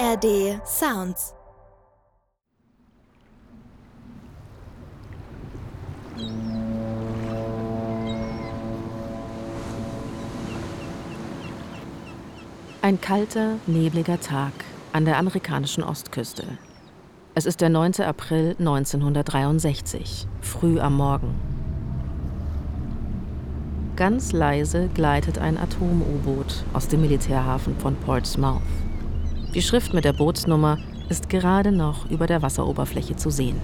ARD Sounds. Ein kalter, nebliger Tag an der amerikanischen Ostküste. Es ist der 9. April 1963, früh am Morgen. Ganz leise gleitet ein Atom-U-Boot aus dem Militärhafen von Portsmouth. Die Schrift mit der Bootsnummer ist gerade noch über der Wasseroberfläche zu sehen.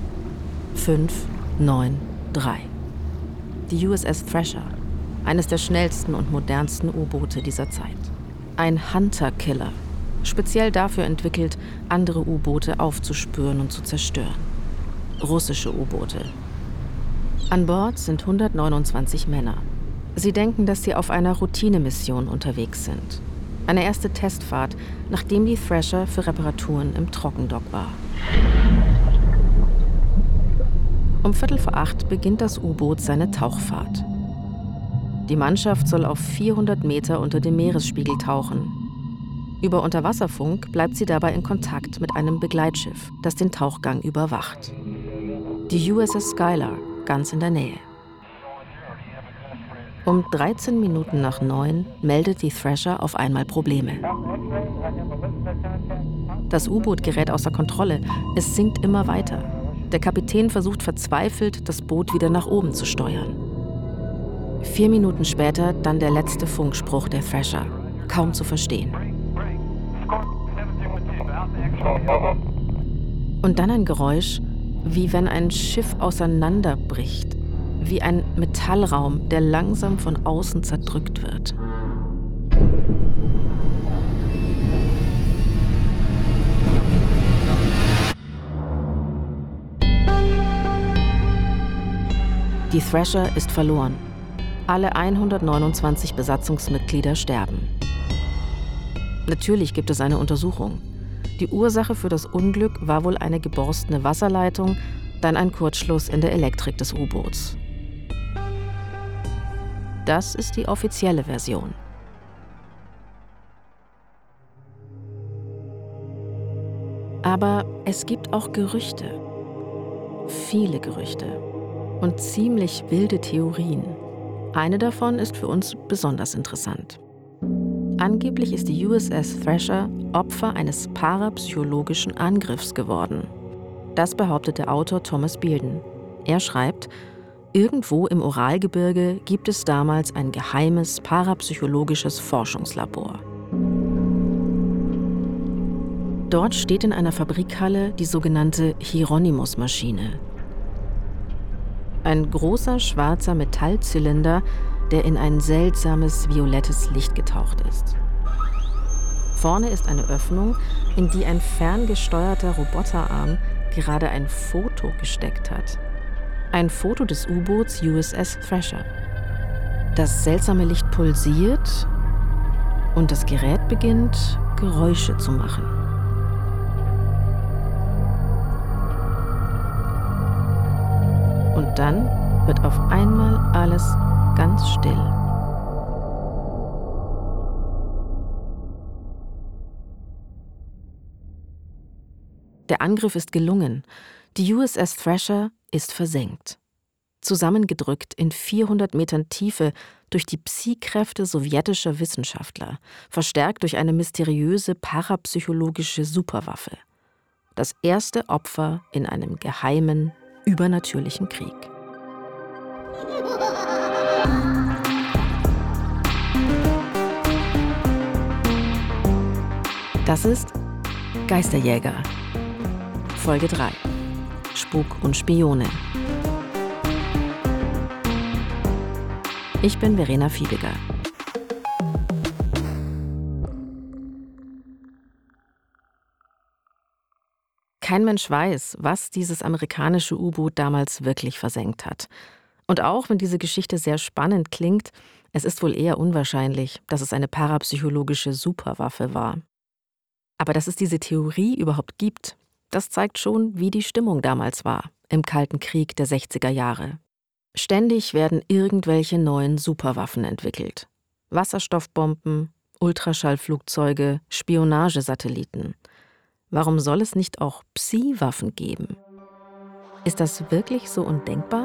593. Die USS Thrasher, eines der schnellsten und modernsten U-Boote dieser Zeit. Ein Hunter-Killer, speziell dafür entwickelt, andere U-Boote aufzuspüren und zu zerstören. Russische U-Boote. An Bord sind 129 Männer. Sie denken, dass sie auf einer Routinemission unterwegs sind. Eine erste Testfahrt, nachdem die Thrasher für Reparaturen im Trockendock war. Um 7:15 beginnt das U-Boot seine Tauchfahrt. Die Mannschaft soll auf 400 Meter unter dem Meeresspiegel tauchen. Über Unterwasserfunk bleibt sie dabei in Kontakt mit einem Begleitschiff, das den Tauchgang überwacht. Die USS Skylar, ganz in der Nähe. Um 13 Minuten nach 9 meldet die Thrasher auf einmal Probleme. Das U-Boot gerät außer Kontrolle. Es sinkt immer weiter. Der Kapitän versucht verzweifelt, das Boot wieder nach oben zu steuern. 4 Minuten später dann der letzte Funkspruch der Thrasher. Kaum zu verstehen. Und dann ein Geräusch, wie wenn ein Schiff auseinanderbricht. Wie ein Metallraum, der langsam von außen zerdrückt wird. Die Thrasher ist verloren. Alle 129 Besatzungsmitglieder sterben. Natürlich gibt es eine Untersuchung. Die Ursache für das Unglück war wohl eine geborstene Wasserleitung, dann ein Kurzschluss in der Elektrik des U-Boots. Das ist die offizielle Version. Aber es gibt auch Gerüchte. Viele Gerüchte. Und ziemlich wilde Theorien. Eine davon ist für uns besonders interessant. Angeblich ist die USS Thrasher Opfer eines parapsychologischen Angriffs geworden. Das behauptet der Autor Thomas Bearden. Er schreibt, irgendwo im Uralgebirge gibt es damals ein geheimes parapsychologisches Forschungslabor. Dort steht in einer Fabrikhalle die sogenannte Hieronymus-Maschine. Ein großer schwarzer Metallzylinder, der in ein seltsames violettes Licht getaucht ist. Vorne ist eine Öffnung, in die ein ferngesteuerter Roboterarm gerade ein Foto gesteckt hat. Ein Foto des U-Boots USS Thrasher. Das seltsame Licht pulsiert und das Gerät beginnt, Geräusche zu machen. Und dann wird auf einmal alles ganz still. Der Angriff ist gelungen. Die USS Thrasher ist versenkt. Zusammengedrückt in 400 Metern Tiefe durch die Psi-Kräfte sowjetischer Wissenschaftler, verstärkt durch eine mysteriöse parapsychologische Superwaffe. Das erste Opfer in einem geheimen, übernatürlichen Krieg. Das ist Geisterjäger. Folge 3. Spuk und Spione. Ich bin Verena Fiebiger. Kein Mensch weiß, was dieses amerikanische U-Boot damals wirklich versenkt hat. Und auch wenn diese Geschichte sehr spannend klingt, es ist wohl eher unwahrscheinlich, dass es eine parapsychologische Superwaffe war. Aber dass es diese Theorie überhaupt gibt, das zeigt schon, wie die Stimmung damals war, im Kalten Krieg der 60er Jahre. Ständig werden irgendwelche neuen Superwaffen entwickelt. Wasserstoffbomben, Ultraschallflugzeuge, Spionagesatelliten. Warum soll es nicht auch Psi-Waffen geben? Ist das wirklich so undenkbar?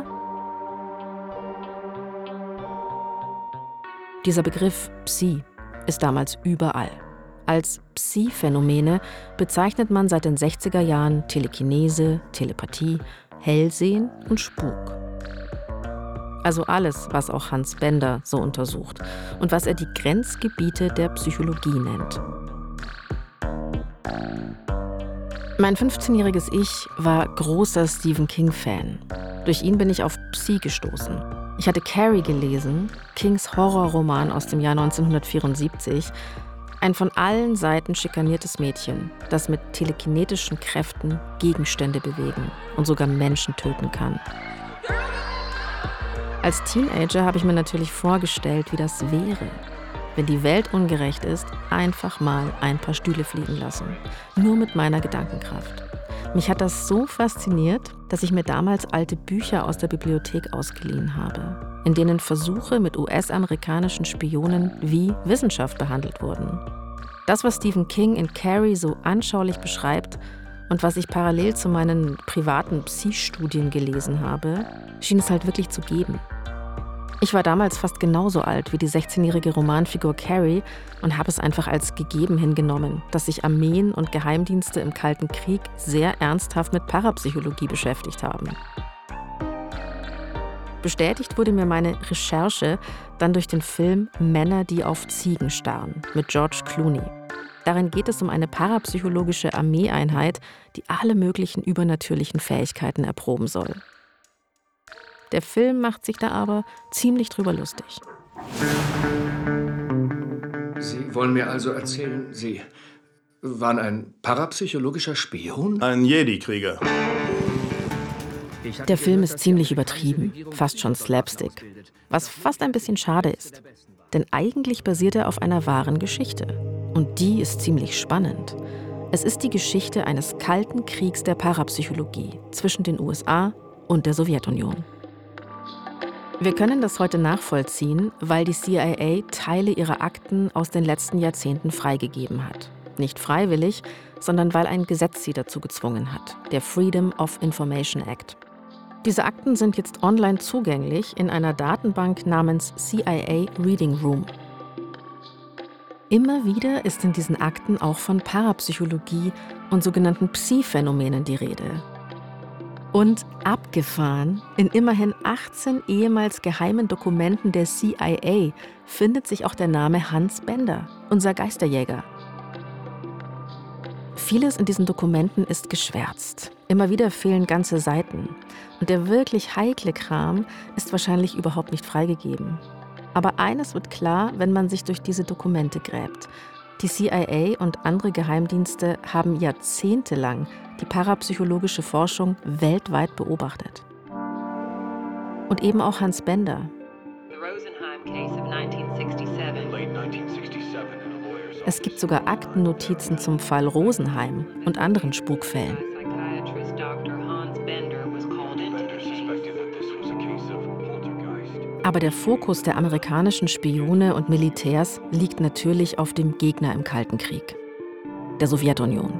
Dieser Begriff Psi ist damals überall. Als Psi-Phänomene bezeichnet man seit den 60er Jahren Telekinese, Telepathie, Hellsehen und Spuk. Also alles, was auch Hans Bender so untersucht und was er die Grenzgebiete der Psychologie nennt. Mein 15-jähriges Ich war großer Stephen King-Fan. Durch ihn bin ich auf Psi gestoßen. Ich hatte Carrie gelesen, Kings Horrorroman aus dem Jahr 1974, ein von allen Seiten schikaniertes Mädchen, das mit telekinetischen Kräften Gegenstände bewegen und sogar Menschen töten kann. Als Teenager habe ich mir natürlich vorgestellt, wie das wäre, wenn die Welt ungerecht ist, einfach mal ein paar Stühle fliegen lassen. Nur mit meiner Gedankenkraft. Mich hat das so fasziniert, dass ich mir damals alte Bücher aus der Bibliothek ausgeliehen habe, in denen Versuche mit US-amerikanischen Spionen wie Wissenschaft behandelt wurden. Das, was Stephen King in Carrie so anschaulich beschreibt und was ich parallel zu meinen privaten Psi-Studien gelesen habe, schien es halt wirklich zu geben. Ich war damals fast genauso alt wie die 16-jährige Romanfigur Carrie und habe es einfach als gegeben hingenommen, dass sich Armeen und Geheimdienste im Kalten Krieg sehr ernsthaft mit Parapsychologie beschäftigt haben. Bestätigt wurde mir meine Recherche dann durch den Film Männer, die auf Ziegen starren mit George Clooney. Darin geht es um eine parapsychologische Armeeeinheit, die alle möglichen übernatürlichen Fähigkeiten erproben soll. Der Film macht sich da aber ziemlich drüber lustig. Sie wollen mir also erzählen, Sie waren ein parapsychologischer Spion? Ein Jedi-Krieger. Der Film ist ziemlich übertrieben, fast schon Slapstick, was fast ein bisschen schade ist. Denn eigentlich basiert er auf einer wahren Geschichte. Und die ist ziemlich spannend. Es ist die Geschichte eines kalten Kriegs der Parapsychologie zwischen den USA und der Sowjetunion. Wir können das heute nachvollziehen, weil die CIA Teile ihrer Akten aus den letzten Jahrzehnten freigegeben hat. Nicht freiwillig, sondern weil ein Gesetz sie dazu gezwungen hat, der Freedom of Information Act. Diese Akten sind jetzt online zugänglich in einer Datenbank namens CIA Reading Room. Immer wieder ist in diesen Akten auch von Parapsychologie und sogenannten Psi-Phänomenen die Rede. Und abgefahren, in immerhin 18 ehemals geheimen Dokumenten der CIA findet sich auch der Name Hans Bender, unser Geisterjäger. Vieles in diesen Dokumenten ist geschwärzt. Immer wieder fehlen ganze Seiten. Und der wirklich heikle Kram ist wahrscheinlich überhaupt nicht freigegeben. Aber eines wird klar, wenn man sich durch diese Dokumente gräbt. Die CIA und andere Geheimdienste haben jahrzehntelang die parapsychologische Forschung weltweit beobachtet. Und eben auch Hans Bender. Es gibt sogar Aktennotizen zum Fall Rosenheim und anderen Spukfällen. Aber der Fokus der amerikanischen Spione und Militärs liegt natürlich auf dem Gegner im Kalten Krieg, der Sowjetunion.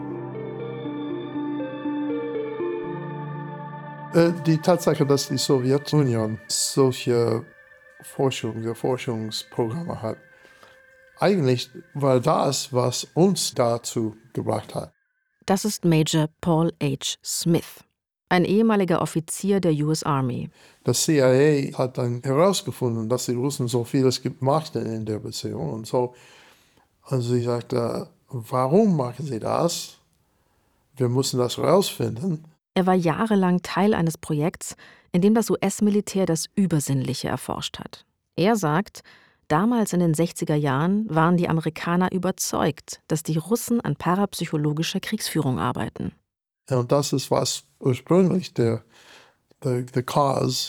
Die Tatsache, dass die Sowjetunion solche Forschungsprogramme hat, eigentlich war das, was uns dazu gebracht hat. Das ist Major Paul H. Smith, ein ehemaliger Offizier der US Army. Das CIA hat dann herausgefunden, dass die Russen so vieles machten in der Beziehung und so. Also sie sagte, warum machen sie das? Wir müssen das herausfinden. Er war jahrelang Teil eines Projekts, in dem das US-Militär das Übersinnliche erforscht hat. Er sagt, damals in den 60er Jahren waren die Amerikaner überzeugt, dass die Russen an parapsychologischer Kriegsführung arbeiten. Ja, und das ist, was ursprünglich der Cause,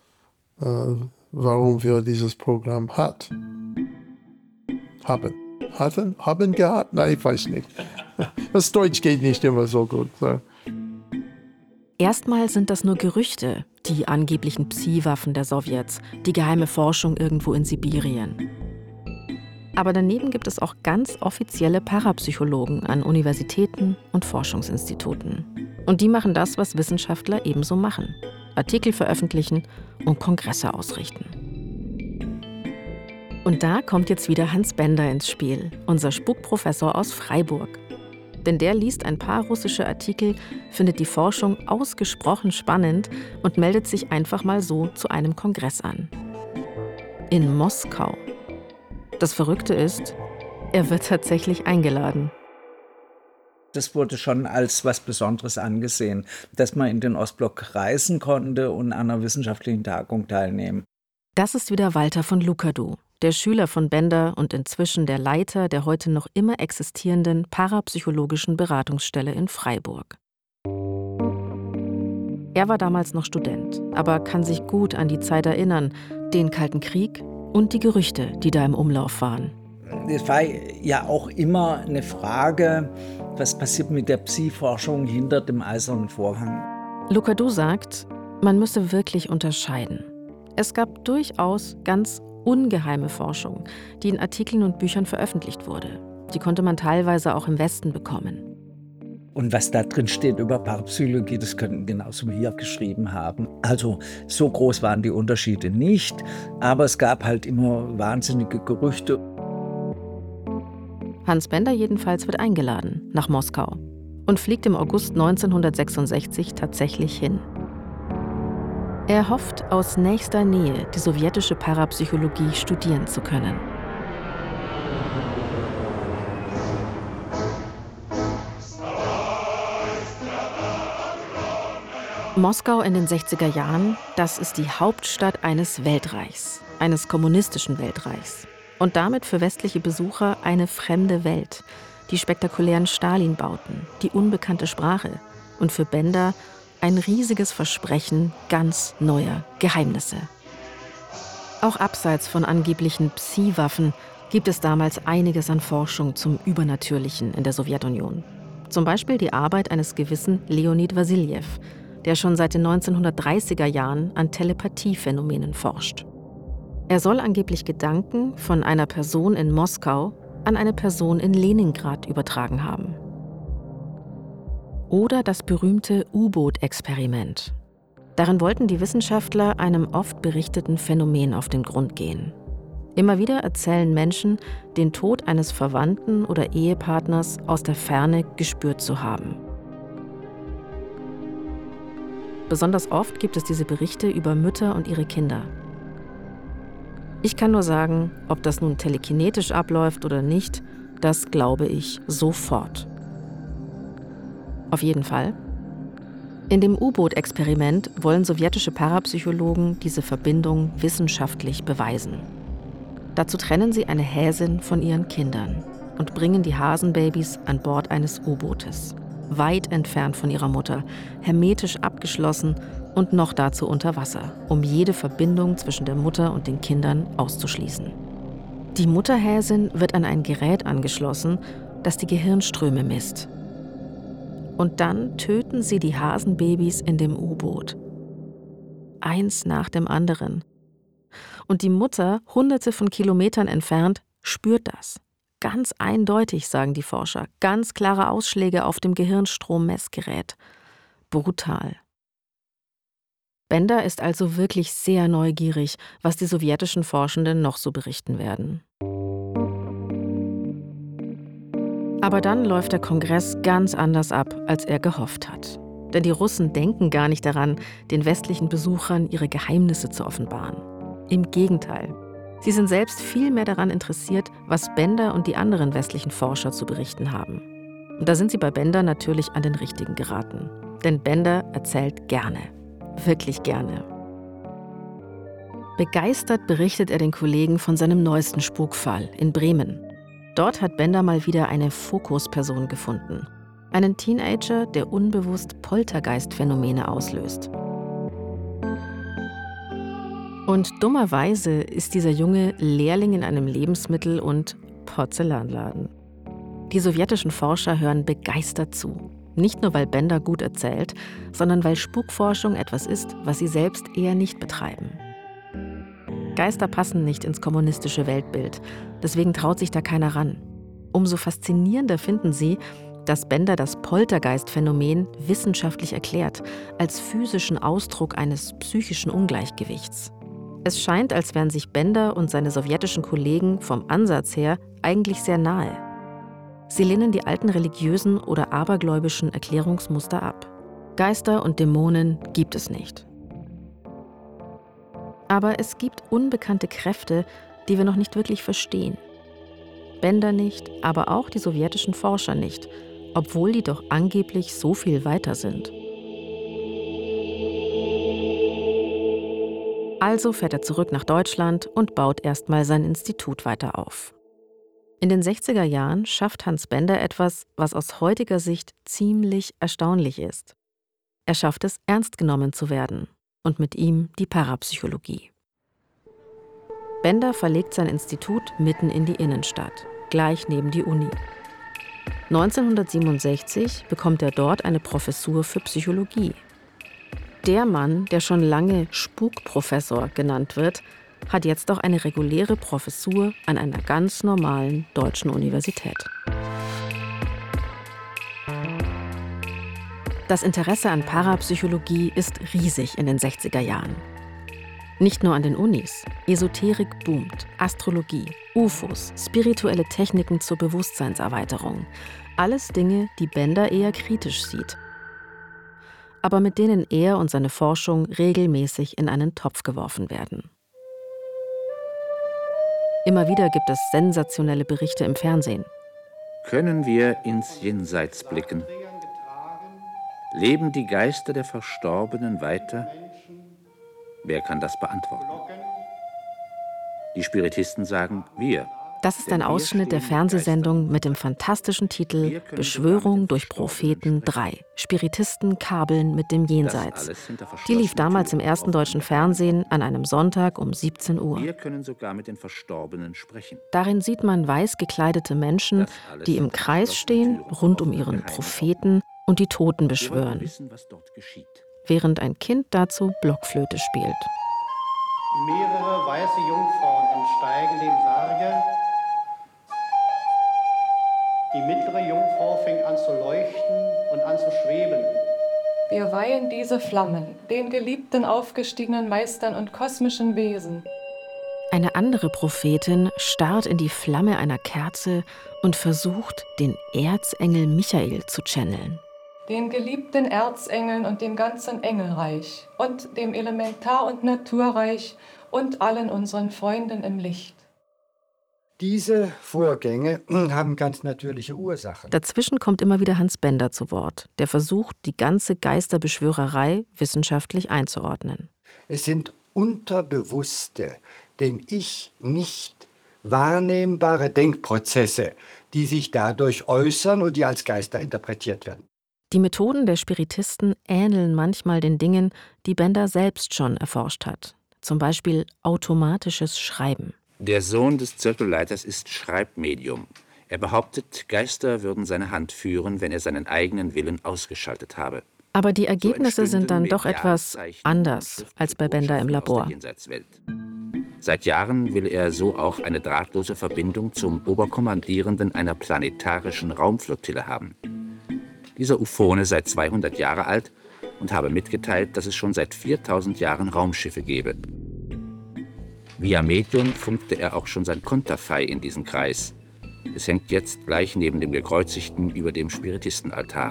warum wir dieses Programm haben gehabt? Nein, ich weiß nicht. Das Deutsch geht nicht immer so gut. So. Erstmal sind das nur Gerüchte, die angeblichen Psi-Waffen der Sowjets, die geheime Forschung irgendwo in Sibirien. Aber daneben gibt es auch ganz offizielle Parapsychologen an Universitäten und Forschungsinstituten. Und die machen das, was Wissenschaftler ebenso machen: Artikel veröffentlichen und Kongresse ausrichten. Und da kommt jetzt wieder Hans Bender ins Spiel, unser Spukprofessor aus Freiburg. Denn der liest ein paar russische Artikel, findet die Forschung ausgesprochen spannend und meldet sich einfach mal so zu einem Kongress an. In Moskau. Das Verrückte ist, er wird tatsächlich eingeladen. Das wurde schon als was Besonderes angesehen, dass man in den Ostblock reisen konnte und an einer wissenschaftlichen Tagung teilnehmen. Das ist wieder Walter von Lukadu, der Schüler von Bender und inzwischen der Leiter der heute noch immer existierenden parapsychologischen Beratungsstelle in Freiburg. Er war damals noch Student, aber kann sich gut an die Zeit erinnern, den Kalten Krieg und die Gerüchte, die da im Umlauf waren. Es war ja auch immer eine Frage, was passiert mit der Psi-Forschung hinter dem Eisernen Vorhang. Lukadu sagt, man müsse wirklich unterscheiden. Es gab durchaus ganz ungeheime Forschung, die in Artikeln und Büchern veröffentlicht wurde. Die konnte man teilweise auch im Westen bekommen. Und was da drin steht über Parapsychologie, das könnten genauso wir geschrieben haben. Also so groß waren die Unterschiede nicht, aber es gab halt immer wahnsinnige Gerüchte. Hans Bender jedenfalls wird eingeladen nach Moskau und fliegt im August 1966 tatsächlich hin. Er hofft, aus nächster Nähe die sowjetische Parapsychologie studieren zu können. Moskau in den 60er Jahren, das ist die Hauptstadt eines Weltreichs, eines kommunistischen Weltreichs. Und damit für westliche Besucher eine fremde Welt. Die spektakulären Stalin-Bauten, die unbekannte Sprache und für Bender ein riesiges Versprechen ganz neuer Geheimnisse. Auch abseits von angeblichen Psi-Waffen gibt es damals einiges an Forschung zum Übernatürlichen in der Sowjetunion. Zum Beispiel die Arbeit eines gewissen Leonid Wassiljew, der schon seit den 1930er Jahren an Telepathiephänomenen forscht. Er soll angeblich Gedanken von einer Person in Moskau an eine Person in Leningrad übertragen haben. Oder das berühmte U-Boot-Experiment. Darin wollten die Wissenschaftler einem oft berichteten Phänomen auf den Grund gehen. Immer wieder erzählen Menschen, den Tod eines Verwandten oder Ehepartners aus der Ferne gespürt zu haben. Besonders oft gibt es diese Berichte über Mütter und ihre Kinder. Ich kann nur sagen, ob das nun telekinetisch abläuft oder nicht, das glaube ich sofort. Auf jeden Fall. In dem U-Boot-Experiment wollen sowjetische Parapsychologen diese Verbindung wissenschaftlich beweisen. Dazu trennen sie eine Häsin von ihren Kindern und bringen die Hasenbabys an Bord eines U-Bootes. Weit entfernt von ihrer Mutter, hermetisch abgeschlossen und noch dazu unter Wasser, um jede Verbindung zwischen der Mutter und den Kindern auszuschließen. Die Mutterhäsin wird an ein Gerät angeschlossen, das die Gehirnströme misst. Und dann töten sie die Hasenbabys in dem U-Boot. Eins nach dem anderen. Und die Mutter, hunderte von Kilometern entfernt, spürt das. Ganz eindeutig, sagen die Forscher. Ganz klare Ausschläge auf dem Gehirnstrommessgerät. Brutal. Bender ist also wirklich sehr neugierig, was die sowjetischen Forschenden noch so berichten werden. Aber dann läuft der Kongress ganz anders ab, als er gehofft hat. Denn die Russen denken gar nicht daran, den westlichen Besuchern ihre Geheimnisse zu offenbaren. Im Gegenteil. Sie sind selbst viel mehr daran interessiert, was Bender und die anderen westlichen Forscher zu berichten haben. Und da sind sie bei Bender natürlich an den Richtigen geraten. Denn Bender erzählt gerne. Wirklich gerne. Begeistert berichtet er den Kollegen von seinem neuesten Spukfall in Bremen. Dort hat Bender mal wieder eine Fokusperson gefunden. Einen Teenager, der unbewusst Poltergeist-Phänomene auslöst. Und dummerweise ist dieser Junge Lehrling in einem Lebensmittel- und Porzellanladen. Die sowjetischen Forscher hören begeistert zu. Nicht nur, weil Bender gut erzählt, sondern weil Spukforschung etwas ist, was sie selbst eher nicht betreiben. Geister passen nicht ins kommunistische Weltbild. Deswegen traut sich da keiner ran. Umso faszinierender finden sie, dass Bender das Poltergeist-Phänomen wissenschaftlich erklärt, als physischen Ausdruck eines psychischen Ungleichgewichts. Es scheint, als wären sich Bender und seine sowjetischen Kollegen vom Ansatz her eigentlich sehr nahe. Sie lehnen die alten religiösen oder abergläubischen Erklärungsmuster ab. Geister und Dämonen gibt es nicht. Aber es gibt unbekannte Kräfte, die wir noch nicht wirklich verstehen. Bender nicht, aber auch die sowjetischen Forscher nicht, obwohl die doch angeblich so viel weiter sind. Also fährt er zurück nach Deutschland und baut erstmal sein Institut weiter auf. In den 60er Jahren schafft Hans Bender etwas, was aus heutiger Sicht ziemlich erstaunlich ist. Er schafft es, ernst genommen zu werden. Und mit ihm die Parapsychologie. Bender verlegt sein Institut mitten in die Innenstadt, gleich neben die Uni. 1967 bekommt er dort eine Professur für Psychologie. Der Mann, der schon lange Spukprofessor genannt wird, hat jetzt auch eine reguläre Professur an einer ganz normalen deutschen Universität. Das Interesse an Parapsychologie ist riesig in den 60er Jahren. Nicht nur an den Unis. Esoterik boomt, Astrologie, UFOs, spirituelle Techniken zur Bewusstseinserweiterung. Alles Dinge, die Bender eher kritisch sieht. Aber mit denen er und seine Forschung regelmäßig in einen Topf geworfen werden. Immer wieder gibt es sensationelle Berichte im Fernsehen. Können wir ins Jenseits blicken? Leben die Geister der Verstorbenen weiter? Wer kann das beantworten? Die Spiritisten sagen, wir. Das ist ein Ausschnitt der Fernsehsendung mit dem fantastischen Titel Beschwörung durch Propheten 3. Spiritisten kabeln mit dem Jenseits. Die lief damals im ersten deutschen Fernsehen an einem Sonntag um 17 Uhr. Wir können sogar mit den Verstorbenen sprechen. Darin sieht man weiß gekleidete Menschen, die im Kreis stehen, rund um ihren Propheten und die Toten beschwören, während ein Kind dazu Blockflöte spielt. Mehrere weiße Jungfrauen entsteigen dem Sarge. Die mittlere Jungfrau fängt an zu leuchten und an zu schweben. Wir weihen diese Flammen, den geliebten aufgestiegenen Meistern und kosmischen Wesen. Eine andere Prophetin starrt in die Flamme einer Kerze und versucht, den Erzengel Michael zu channeln. Den geliebten Erzengeln und dem ganzen Engelreich und dem Elementar- und Naturreich und allen unseren Freunden im Licht. Diese Vorgänge haben ganz natürliche Ursachen. Dazwischen kommt immer wieder Hans Bender zu Wort, der versucht, die ganze Geisterbeschwörerei wissenschaftlich einzuordnen. Es sind unterbewusste, dem Ich nicht wahrnehmbare Denkprozesse, die sich dadurch äußern und die als Geister interpretiert werden. Die Methoden der Spiritisten ähneln manchmal den Dingen, die Bender selbst schon erforscht hat. Zum Beispiel automatisches Schreiben. Der Sohn des Zirkelleiters ist Schreibmedium. Er behauptet, Geister würden seine Hand führen, wenn er seinen eigenen Willen ausgeschaltet habe. Aber die Ergebnisse sind dann doch etwas anders als bei Bender im Labor. Seit Jahren will er so auch eine drahtlose Verbindung zum Oberkommandierenden einer planetarischen Raumflottille haben. Dieser Uphone sei 200 Jahre alt und habe mitgeteilt, dass es schon seit 4000 Jahren Raumschiffe gebe. Via Medium funkte er auch schon sein Konterfei in diesen Kreis. Es hängt jetzt gleich neben dem Gekreuzigten über dem Spiritistenaltar.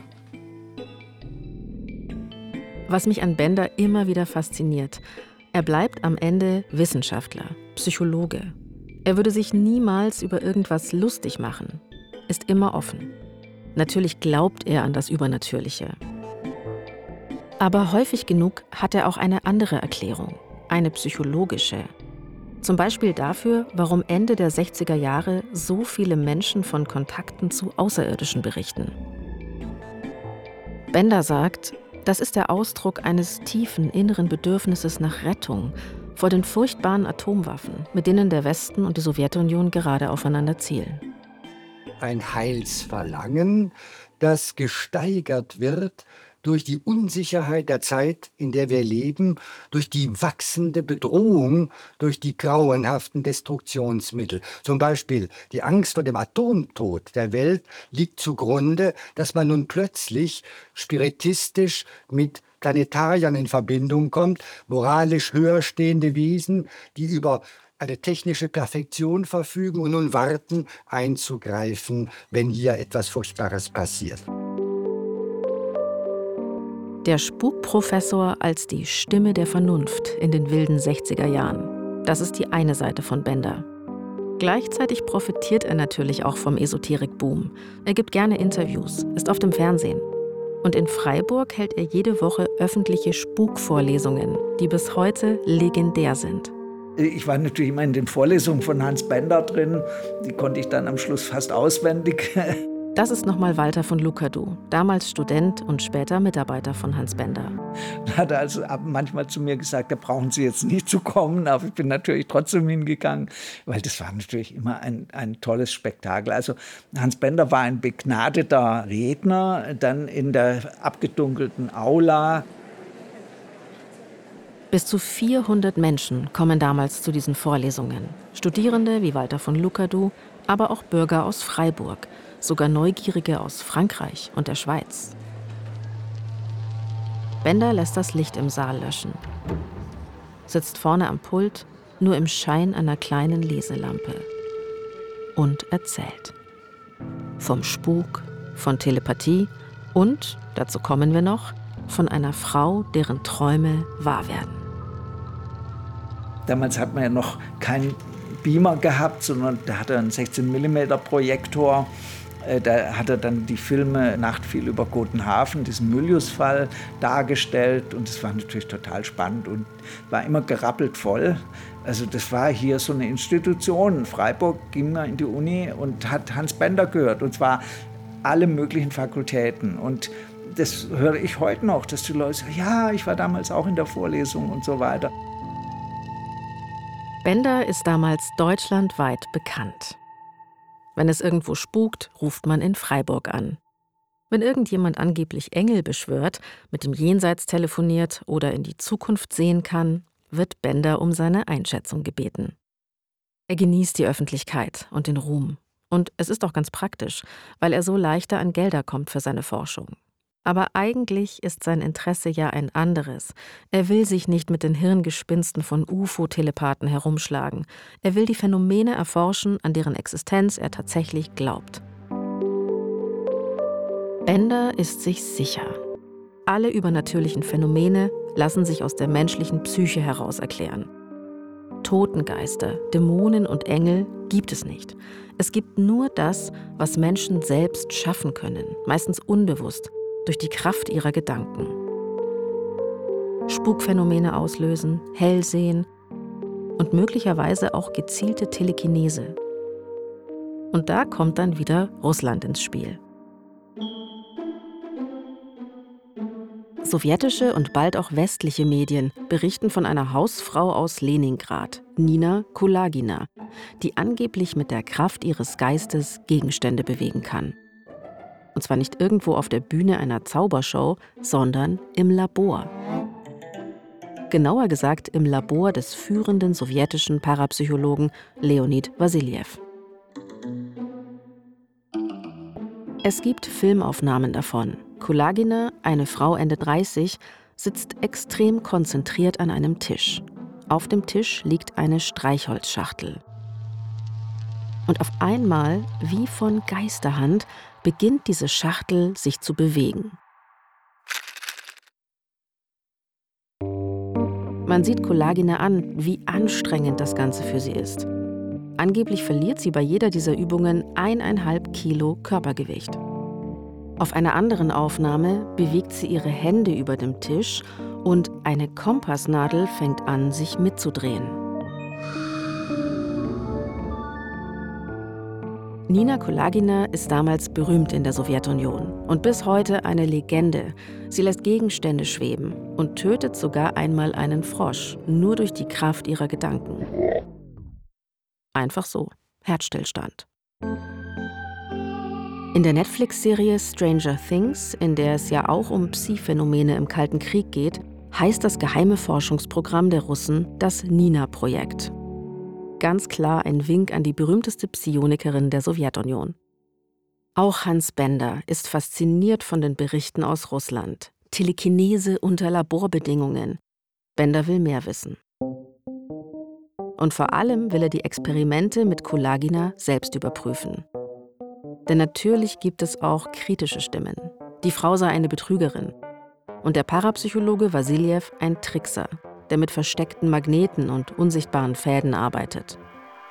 Was mich an Bender immer wieder fasziniert, er bleibt am Ende Wissenschaftler, Psychologe. Er würde sich niemals über irgendwas lustig machen, ist immer offen. Natürlich glaubt er an das Übernatürliche. Aber häufig genug hat er auch eine andere Erklärung, eine psychologische. Zum Beispiel dafür, warum Ende der 60er Jahre so viele Menschen von Kontakten zu Außerirdischen berichten. Bender sagt, das ist der Ausdruck eines tiefen inneren Bedürfnisses nach Rettung vor den furchtbaren Atomwaffen, mit denen der Westen und die Sowjetunion gerade aufeinander zielen. Ein Heilsverlangen, das gesteigert wird durch die Unsicherheit der Zeit, in der wir leben, durch die wachsende Bedrohung, durch die grauenhaften Destruktionsmittel. Zum Beispiel die Angst vor dem Atomtod der Welt liegt zugrunde, dass man nun plötzlich spiritistisch mit Planetariern in Verbindung kommt, moralisch höher stehende Wesen, die über eine technische Perfektion verfügen und nun warten, einzugreifen, wenn hier etwas Furchtbares passiert. Der Spukprofessor als die Stimme der Vernunft in den wilden 60er Jahren. Das ist die eine Seite von Bender. Gleichzeitig profitiert er natürlich auch vom Esoterik-Boom. Er gibt gerne Interviews, ist oft im Fernsehen. Und in Freiburg hält er jede Woche öffentliche Spukvorlesungen, die bis heute legendär sind. Ich war natürlich immer in den Vorlesungen von Hans Bender drin. Die konnte ich dann am Schluss fast auswendig. Das ist nochmal Walter von Lucadou, damals Student und später Mitarbeiter von Hans Bender. Er hat also manchmal zu mir gesagt, da brauchen Sie jetzt nicht zu kommen, aber ich bin natürlich trotzdem hingegangen, weil das war natürlich immer ein tolles Spektakel. Also Hans Bender war ein begnadeter Redner, dann in der abgedunkelten Aula. Bis zu 400 Menschen kommen damals zu diesen Vorlesungen. Studierende wie Walter von Lucadou, aber auch Bürger aus Freiburg, sogar Neugierige aus Frankreich und der Schweiz. Bender lässt das Licht im Saal löschen, sitzt vorne am Pult, nur im Schein einer kleinen Leselampe und erzählt. Vom Spuk, von Telepathie und, dazu kommen wir noch, von einer Frau, deren Träume wahr werden. Damals hat man ja noch keinen Beamer gehabt, sondern da hatte er einen 16mm-Projektor. Da hat er dann die Filme Nacht fiel über Gotenhafen, diesen Mylius-Fall dargestellt. Und das war natürlich total spannend und war immer gerappelt voll. Also das war hier so eine Institution. In Freiburg ging man in die Uni und hat Hans Bender gehört. Und zwar alle möglichen Fakultäten. Und das höre ich heute noch, dass die Leute sagen, ja, ich war damals auch in der Vorlesung und so weiter. Bender ist damals deutschlandweit bekannt. Wenn es irgendwo spukt, ruft man in Freiburg an. Wenn irgendjemand angeblich Engel beschwört, mit dem Jenseits telefoniert oder in die Zukunft sehen kann, wird Bender um seine Einschätzung gebeten. Er genießt die Öffentlichkeit und den Ruhm. Und es ist auch ganz praktisch, weil er so leichter an Gelder kommt für seine Forschung. Aber eigentlich ist sein Interesse ja ein anderes. Er will sich nicht mit den Hirngespinsten von UFO-Telepathen herumschlagen. Er will die Phänomene erforschen, an deren Existenz er tatsächlich glaubt. Bender ist sich sicher. Alle übernatürlichen Phänomene lassen sich aus der menschlichen Psyche heraus erklären. Totengeister, Dämonen und Engel gibt es nicht. Es gibt nur das, was Menschen selbst schaffen können, meistens unbewusst, durch die Kraft ihrer Gedanken. Spukphänomene auslösen, hell sehen und möglicherweise auch gezielte Telekinese. Und da kommt dann wieder Russland ins Spiel. Sowjetische und bald auch westliche Medien berichten von einer Hausfrau aus Leningrad, Nina Kulagina, die angeblich mit der Kraft ihres Geistes Gegenstände bewegen kann. Und zwar nicht irgendwo auf der Bühne einer Zaubershow, sondern im Labor. Genauer gesagt im Labor des führenden sowjetischen Parapsychologen Leonid Wassiljew. Es gibt Filmaufnahmen davon. Kulagina, eine Frau Ende 30, sitzt extrem konzentriert an einem Tisch. Auf dem Tisch liegt eine Streichholzschachtel. Und auf einmal, wie von Geisterhand, beginnt diese Schachtel sich zu bewegen. Man sieht Kulagina an, wie anstrengend das Ganze für sie ist. Angeblich verliert sie bei jeder dieser Übungen 1,5 Kilo Körpergewicht. Auf einer anderen Aufnahme bewegt sie ihre Hände über dem Tisch und eine Kompassnadel fängt an, sich mitzudrehen. Nina Kulagina ist damals berühmt in der Sowjetunion und bis heute eine Legende. Sie lässt Gegenstände schweben und tötet sogar einmal einen Frosch, nur durch die Kraft ihrer Gedanken. Einfach so, Herzstillstand. In der Netflix-Serie Stranger Things, in der es ja auch um Psi-Phänomene im Kalten Krieg geht, heißt das geheime Forschungsprogramm der Russen das Nina-Projekt. Ganz klar ein Wink an die berühmteste Psionikerin der Sowjetunion. Auch Hans Bender ist fasziniert von den Berichten aus Russland. Telekinese unter Laborbedingungen. Bender will mehr wissen. Und vor allem will er die Experimente mit Kulagina selbst überprüfen. Denn natürlich gibt es auch kritische Stimmen. Die Frau sei eine Betrügerin. Und der Parapsychologe Wassiljew ein Trickser, der mit versteckten Magneten und unsichtbaren Fäden arbeitet.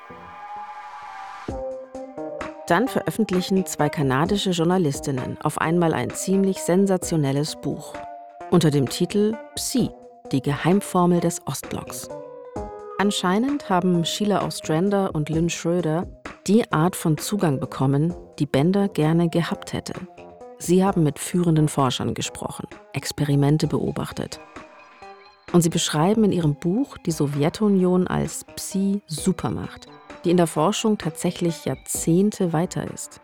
Dann veröffentlichen 2 kanadische Journalistinnen auf einmal ein ziemlich sensationelles Buch. Unter dem Titel Psi, die Geheimformel des Ostblocks. Anscheinend haben Sheila Ostrander und Lynn Schroeder die Art von Zugang bekommen, die Bender gerne gehabt hätte. Sie haben mit führenden Forschern gesprochen, Experimente beobachtet. Und sie beschreiben in ihrem Buch die Sowjetunion als Psi-Supermacht, die in der Forschung tatsächlich Jahrzehnte weiter ist.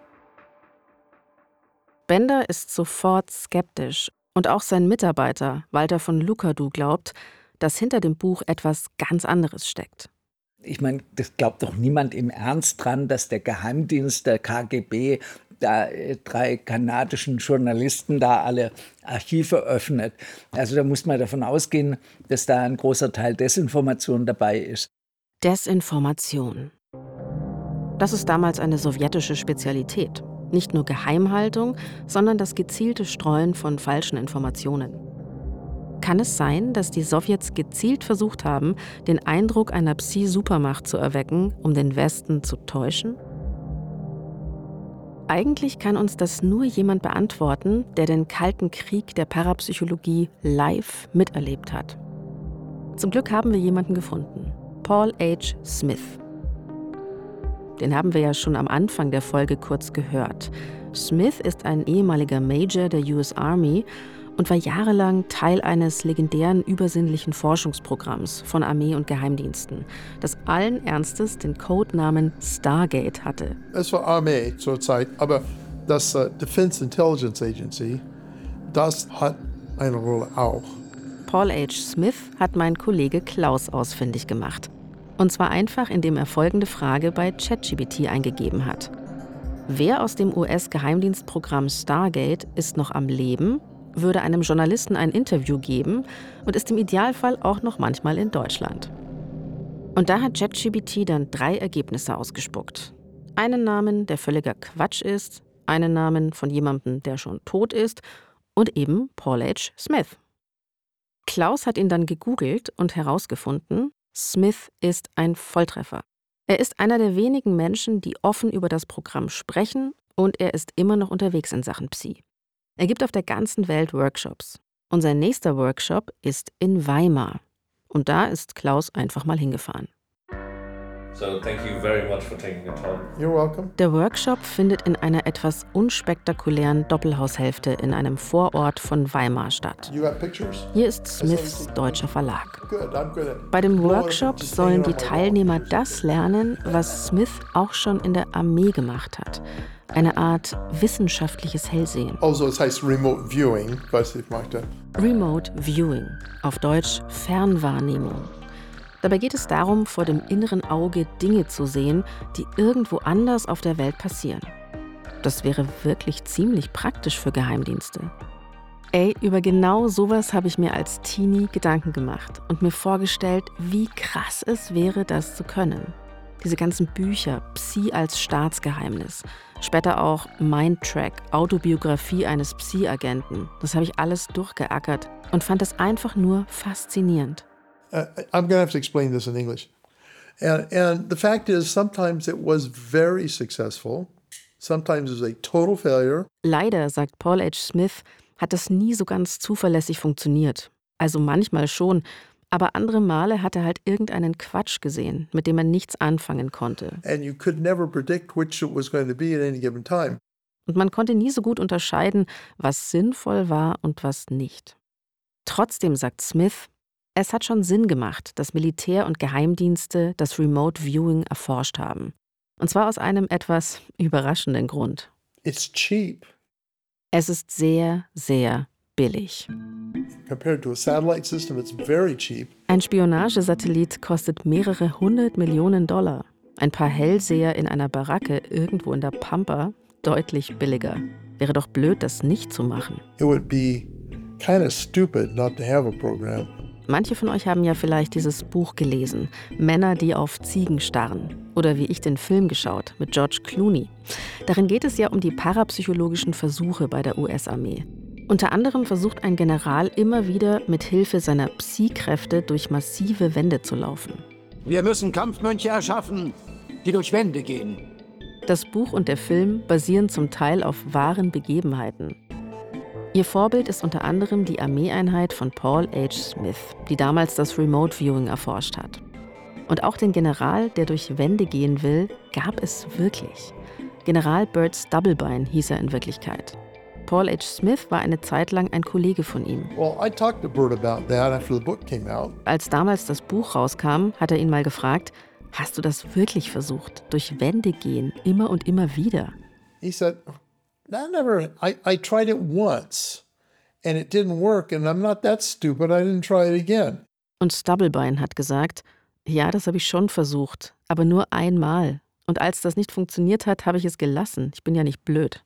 Bender ist sofort skeptisch und auch sein Mitarbeiter Walter von Lukadu glaubt, dass hinter dem Buch etwas ganz anderes steckt. Ich meine, das glaubt doch niemand im Ernst dran, dass der Geheimdienst der KGB da 3 kanadischen Journalisten da alle Archive öffnet. Also da muss man davon ausgehen, dass da ein großer Teil Desinformation dabei ist. Desinformation. Das ist damals eine sowjetische Spezialität. Nicht nur Geheimhaltung, sondern das gezielte Streuen von falschen Informationen. Kann es sein, dass die Sowjets gezielt versucht haben, den Eindruck einer Psi-Supermacht zu erwecken, um den Westen zu täuschen? Eigentlich kann uns das nur jemand beantworten, der den Kalten Krieg der Parapsychologie live miterlebt hat. Zum Glück haben wir jemanden gefunden. Paul H. Smith. Den haben wir ja schon am Anfang der Folge kurz gehört. Smith ist ein ehemaliger Major der US Army und war jahrelang Teil eines legendären übersinnlichen Forschungsprogramms von Armee und Geheimdiensten, das allen Ernstes den Codenamen Stargate hatte. Es war Armee zur Zeit, aber das Defense Intelligence Agency, das hat eine Rolle auch. Paul H. Smith hat mein Kollege Klaus ausfindig gemacht. Und zwar einfach, indem er folgende Frage bei ChatGPT eingegeben hat. Wer aus dem US-Geheimdienstprogramm Stargate ist noch am Leben, würde einem Journalisten ein Interview geben und ist im Idealfall auch noch manchmal in Deutschland. Und da hat ChatGPT dann 3 Ergebnisse ausgespuckt. Einen Namen, der völliger Quatsch ist, einen Namen von jemandem, der schon tot ist und eben Paul H. Smith. Klaus hat ihn dann gegoogelt und herausgefunden, Smith ist ein Volltreffer. Er ist einer der wenigen Menschen, die offen über das Programm sprechen und er ist immer noch unterwegs in Sachen Psi. Er gibt auf der ganzen Welt Workshops. Und sein nächster Workshop ist in Weimar. Und da ist Klaus einfach mal hingefahren. So, thank you very much for taking the time. You're welcome. Der Workshop findet in einer etwas unspektakulären Doppelhaushälfte in einem Vorort von Weimar statt. You got pictures? Hier ist Smiths deutscher Verlag. Good, I'm good at Bei dem Workshop sollen die Teilnehmer das lernen, was Smith auch schon in der Armee gemacht hat. Eine Art wissenschaftliches Hellsehen. Also, es heißt Remote Viewing, was ich möchte. Remote Viewing, auf Deutsch Fernwahrnehmung. Dabei geht es darum, vor dem inneren Auge Dinge zu sehen, die irgendwo anders auf der Welt passieren. Das wäre wirklich ziemlich praktisch für Geheimdienste. Ey, über genau sowas habe ich mir als Teenie Gedanken gemacht und mir vorgestellt, wie krass es wäre, das zu können. Diese ganzen Bücher, Psi als Staatsgeheimnis, später auch Mindtrack, Autobiografie eines Psi-Agenten, das habe ich alles durchgeackert und fand es einfach nur faszinierend. I'm going to have to explain this in English. And the fact is, sometimes it was very successful. Sometimes it was a total failure. Leider, sagt Paul H. Smith, hat das nie so ganz zuverlässig funktioniert. Also manchmal schon, aber andere Male hat er halt irgendeinen Quatsch gesehen, mit dem er nichts anfangen konnte. And you could never predict which it was going to be at any given time. Und man konnte nie so gut unterscheiden, was sinnvoll war und was nicht. Trotzdem, sagt Smith, es hat schon Sinn gemacht, dass Militär und Geheimdienste das Remote Viewing erforscht haben. Und zwar aus einem etwas überraschenden Grund. It's cheap. Es ist sehr, sehr billig. Compared to a satellite system, it's very cheap. Ein Spionagesatellit kostet mehrere 100 Millionen $. Ein paar Hellseher in einer Baracke irgendwo in der Pampa deutlich billiger. Wäre doch blöd, das nicht zu machen. It would be kind of stupid not to have a program. Manche von euch haben ja vielleicht dieses Buch gelesen, Männer, die auf Ziegen starren. Oder wie ich den Film geschaut, mit George Clooney. Darin geht es ja um die parapsychologischen Versuche bei der US-Armee. Unter anderem versucht ein General immer wieder mit Hilfe seiner Psi-Kräfte durch massive Wände zu laufen. Wir müssen Kampfmönche erschaffen, die durch Wände gehen. Das Buch und der Film basieren zum Teil auf wahren Begebenheiten. Ihr Vorbild ist unter anderem die Armeeeinheit von Paul H. Smith, die damals das Remote Viewing erforscht hat. Und auch den General, der durch Wände gehen will, gab es wirklich. General Burt Stubblebine hieß er in Wirklichkeit. Paul H. Smith war eine Zeit lang ein Kollege von ihm. Well, I talked to Burt about that after the book came out. Als damals das Buch rauskam, hat er ihn mal gefragt, hast du das wirklich versucht? Durch Wände gehen, immer und immer wieder? He said, I tried it once and it didn't work and I'm not that stupid, I didn't try it again. Und Stubblebine hat gesagt, ja, das habe ich schon versucht, aber nur einmal. Und als das nicht funktioniert hat, habe ich es gelassen. Ich bin ja nicht blöd.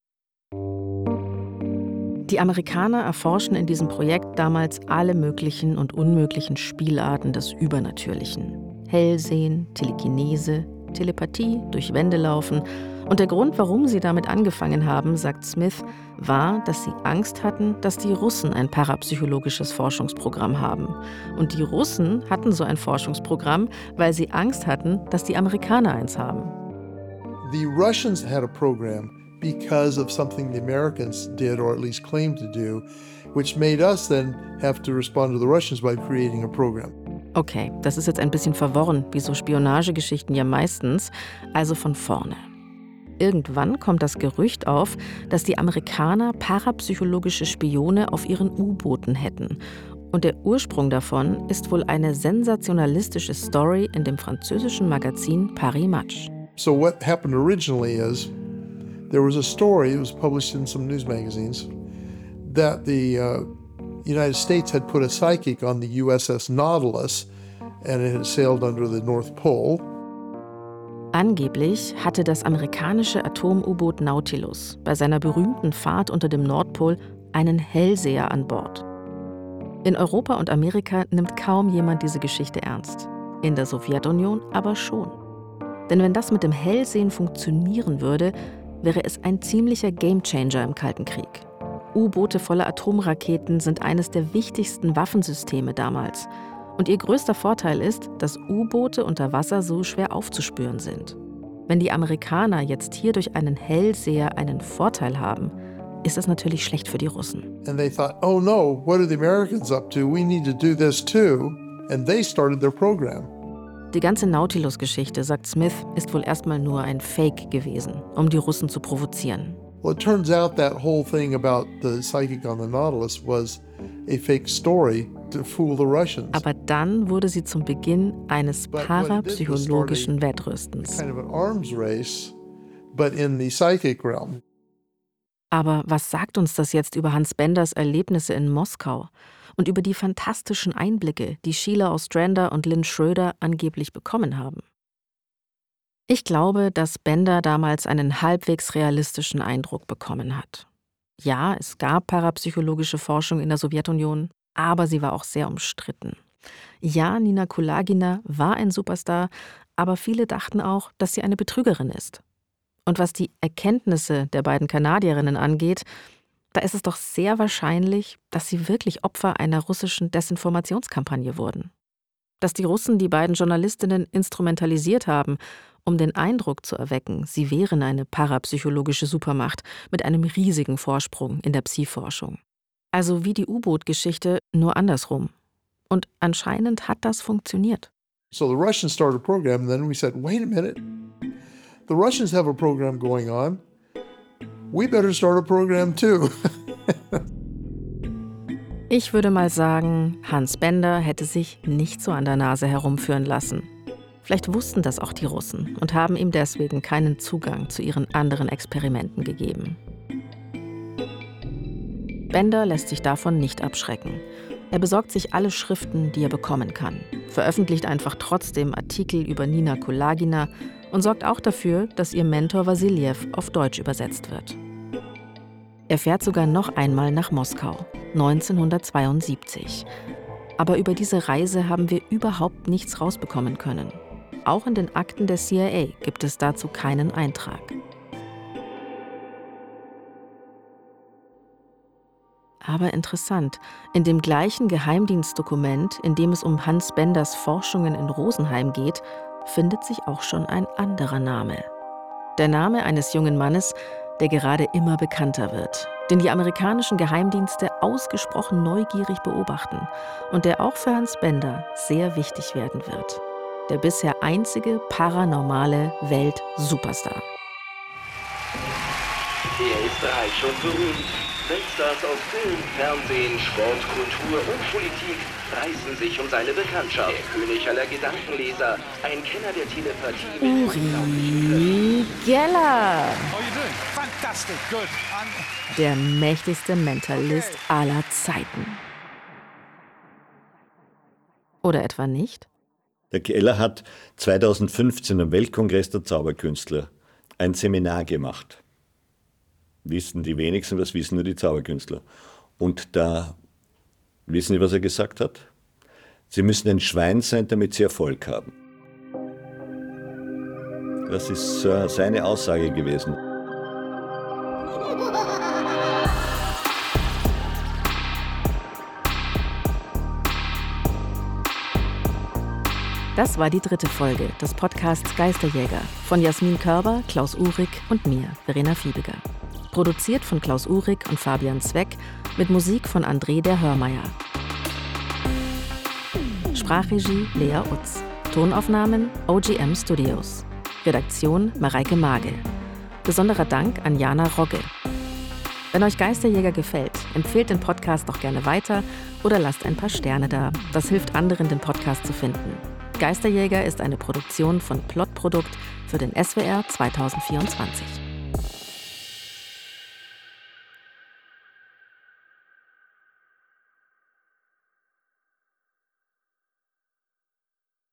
Die Amerikaner erforschen in diesem Projekt damals alle möglichen und unmöglichen Spielarten des Übernatürlichen. Hellsehen, Telekinese, Telepathie, durch Wände laufen. Und der Grund, warum sie damit angefangen haben, sagt Smith, war, dass sie Angst hatten, dass die Russen ein parapsychologisches Forschungsprogramm haben. Und die Russen hatten so ein Forschungsprogramm, weil sie Angst hatten, dass die Amerikaner eins haben. The Russians had a program because of something the Americans did, or at least claimed to do, which made us then have to respond to the Russians by creating a program. Okay, das ist jetzt ein bisschen verworren, wie so Spionagegeschichten ja meistens, also von vorne. Irgendwann kommt das Gerücht auf, dass die Amerikaner parapsychologische Spione auf ihren U-Booten hätten. Und der Ursprung davon ist wohl eine sensationalistische Story in dem französischen Magazin Paris Match. So what happened originally is there was a story, it was published in some news magazines, that the United States had put a psychic on the USS Nautilus and it had sailed under the North Pole. Angeblich hatte das amerikanische Atom-U-Boot Nautilus bei seiner berühmten Fahrt unter dem Nordpol einen Hellseher an Bord. In Europa und Amerika nimmt kaum jemand diese Geschichte ernst. In der Sowjetunion aber schon. Denn wenn das mit dem Hellsehen funktionieren würde, wäre es ein ziemlicher Gamechanger im Kalten Krieg. U-Boote voller Atomraketen sind eines der wichtigsten Waffensysteme damals. Und ihr größter Vorteil ist, dass U-Boote unter Wasser so schwer aufzuspüren sind. Wenn die Amerikaner jetzt hier durch einen Hellseher einen Vorteil haben, ist das natürlich schlecht für die Russen. And they thought, oh no, what are the Americans up to? We need to do this too. And they started their program. Die ganze Nautilus-Geschichte, sagt Smith, ist wohl erstmal nur ein Fake gewesen, um die Russen zu provozieren. Well, it turns out that whole thing about the psychic on the Nautilus was a fake story to fool the Russians. Aber dann wurde sie zum Beginn eines parapsychologischen Wettrüstens. Kind of an arms race, but in the psychic realm. Aber was sagt uns das jetzt über Hans Benders Erlebnisse in Moskau und über die fantastischen Einblicke, die Sheila Ostrander und Lynn Schroeder angeblich bekommen haben? Ich glaube, dass Bender damals einen halbwegs realistischen Eindruck bekommen hat. Ja, es gab parapsychologische Forschung in der Sowjetunion, aber sie war auch sehr umstritten. Ja, Nina Kulagina war ein Superstar, aber viele dachten auch, dass sie eine Betrügerin ist. Und was die Erkenntnisse der beiden Kanadierinnen angeht, da ist es doch sehr wahrscheinlich, dass sie wirklich Opfer einer russischen Desinformationskampagne wurden. Dass die Russen die beiden Journalistinnen instrumentalisiert haben, um den Eindruck zu erwecken, sie wären eine parapsychologische Supermacht mit einem riesigen Vorsprung in der Psi-Forschung. Also wie die U-Boot-Geschichte, nur andersrum. Und anscheinend hat das funktioniert. So the Russians started a program, and then we said, wait a minute, the Russians have a program going on. We better start a program too. Ich würde mal sagen, Hans Bender hätte sich nicht so an der Nase herumführen lassen. Vielleicht wussten das auch die Russen und haben ihm deswegen keinen Zugang zu ihren anderen Experimenten gegeben. Bender lässt sich davon nicht abschrecken. Er besorgt sich alle Schriften, die er bekommen kann, veröffentlicht einfach trotzdem Artikel über Nina Kulagina und sorgt auch dafür, dass ihr Mentor Wassiljew auf Deutsch übersetzt wird. Er fährt sogar noch einmal nach Moskau, 1972. Aber über diese Reise haben wir überhaupt nichts rausbekommen können. Auch in den Akten der CIA gibt es dazu keinen Eintrag. Aber interessant, in dem gleichen Geheimdienstdokument, in dem es um Hans Benders Forschungen in Rosenheim geht, findet sich auch schon ein anderer Name. Der Name eines jungen Mannes, der gerade immer bekannter wird, den die amerikanischen Geheimdienste ausgesprochen neugierig beobachten und der auch für Hans Bender sehr wichtig werden wird. Der bisher einzige paranormale Welt-Superstar. Er ist reich und berühmt. Weltstars aus Film, Fernsehen, Sport, Kultur und Politik reißen sich um seine Bekanntschaft. Der König aller Gedankenleser, ein Kenner der Telepathie. Uri Geller. Der mächtigste Mentalist aller Zeiten. Oder etwa nicht? Der Geller hat 2015 am Weltkongress der Zauberkünstler ein Seminar gemacht. Wissen die wenigsten, das wissen nur die Zauberkünstler. Und da, wissen Sie, was er gesagt hat? Sie müssen ein Schwein sein, damit Sie Erfolg haben. Das ist seine Aussage gewesen. Das war die 3. Folge des Podcasts Geisterjäger von Jasmin Körber, Klaus Uhrig und mir, Verena Fiebiger. Produziert von Klaus Uhrig und Fabian Zweck mit Musik von André der Hörmeier. Sprachregie Lea Utz. Tonaufnahmen OGM Studios. Redaktion Mareike Mage. Besonderer Dank an Jana Rogge. Wenn euch Geisterjäger gefällt, empfehlt den Podcast doch gerne weiter oder lasst ein paar Sterne da. Das hilft anderen, den Podcast zu finden. Geisterjäger ist eine Produktion von Plotprodukt für den SWR 2024.